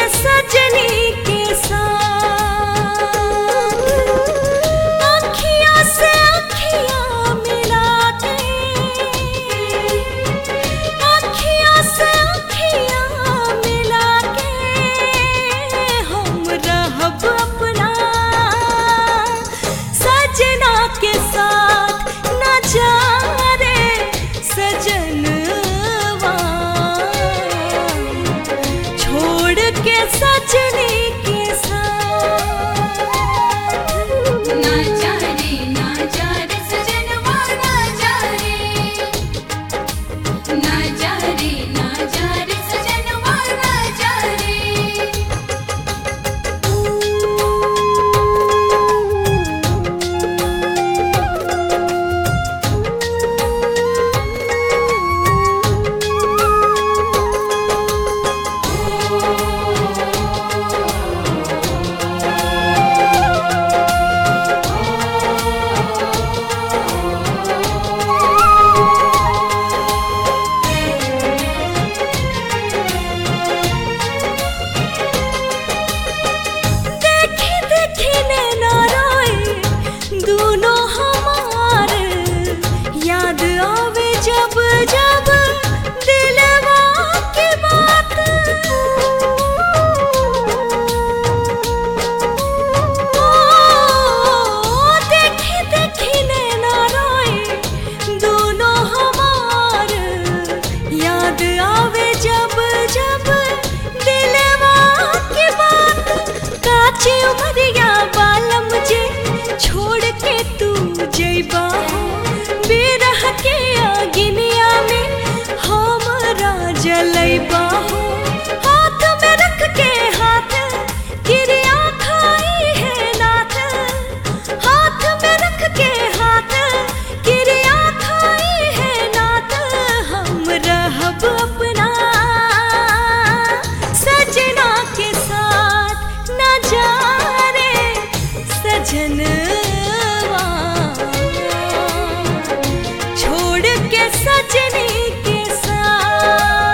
सजनी के साथ अखियाँ से अखियाँ मिला के, अखियाँ से अखियाँ मिला के हम रहब अपना सजना के साथ। न जा रे सजनवा छोड़ के सजनी के साथ। ना जा रे सजनवा ना जा रे, ना जा रे सजनवा ना जा रे। देखी देखी नैना रोए दूनो हमार, याद आवे जब जब दिलवा की बात। ओ देखी देखी नैना रोए दूनो हमार, याद आवे जब जब दिलवा की बात। काची उमरिया बालम जे छोड़ के तू जइबा हो, बिरह के अगिनिया में हमरा जलैबा हो। हाथ में रख के हाथ क्रिया खाई है नाथ, हाथ में रख के हाथ क्रिया खाई है नाथ। हम रहब अपना सजना के साथ। न जा रे सजनवा छोड़ के सजनी के साथ।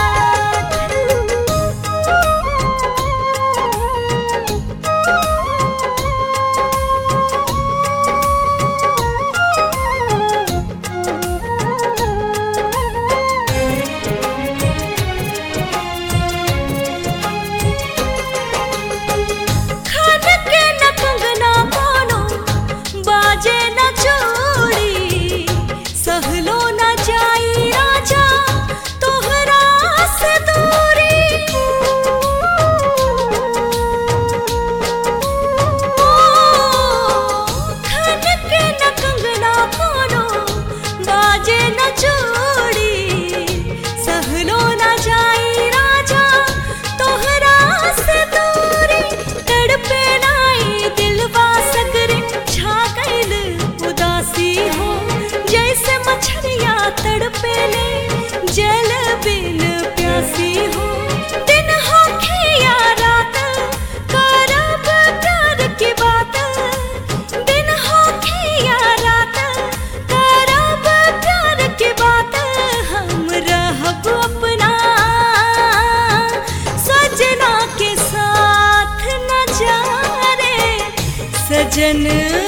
खन के न कंगना कोनो बाजे न चूड़ी, सहलो न जाई राजा तोहरा से दूरी। खन के न कंगना कोनो बाजे न चूड़ी, सहलो न जाई राजा तोहरा से दूरी। तड़पे नाई दिलवा सगरे छा गइल उदासी हो, जैसे मछरिया तड़पे ले जल बिन प्यासी हो। दिन होखे या रात करब प्यार की बात, दिन होखे या रात करब प्यार की बात। हम रहब अपना सजना के साथ। न जा रे सजन